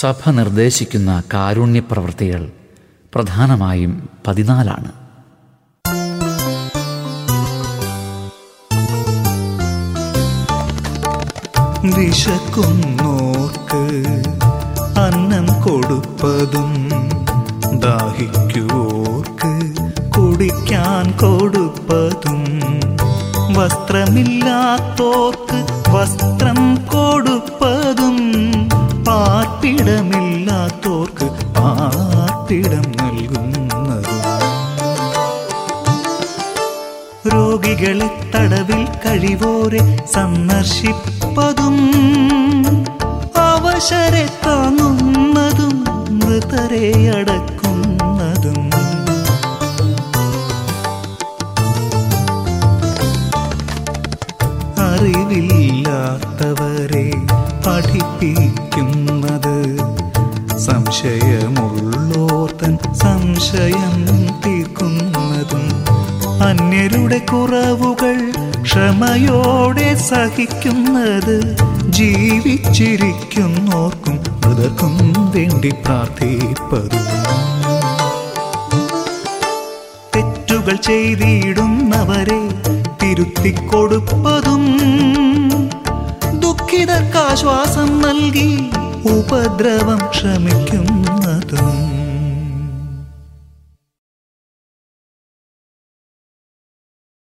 സഭ നിർദ്ദേശിക്കുന്ന കാരുണ്യപ്രവൃത്തികൾ പ്രധാനമായും 14. വിശക്കുന്നോർക്ക് അന്നം കൊടുപ്പതും ദാഹിക്കുവോർക്ക് കുടിക്കാൻ കൊടുപ്പതും വസ്ത്രമില്ലാത്തോർക്ക് വസ്ത്രം കൊടുപ്പതും പാർപ്പിടമില്ലാത്തോർക്ക് പാർപ്പിടം നൽകുന്നതും രോഗികളെ തടവിൽ കഴിവോരെ സന്ദർശിപ്പതും അവശരെ താങ്ങുന്നതും മൃതരെ അടക്കുന്നതും അറിവില്ലാത്തവരെ പഠിപ്പിക്കുന്നത് സംശയമുള്ളോർത്തൻ സംശയം തീർക്കുന്നതും അന്യരുടെ കുറവുകൾ ക്ഷമയോടെ സഹിക്കുന്നത് ജീവിച്ചിരിക്കുന്നോർക്കും മൃതർക്കും വേണ്ടി പ്രാർത്ഥിപ്പതും തെറ്റുകൾ ചെയ്തിടുന്നവരെ തിരുത്തിക്കൊടുപ്പതും ദുഃഖിതർക്കാശ്വാസം നൽകി ഉപദ്രവം ക്ഷമിക്കുന്നതും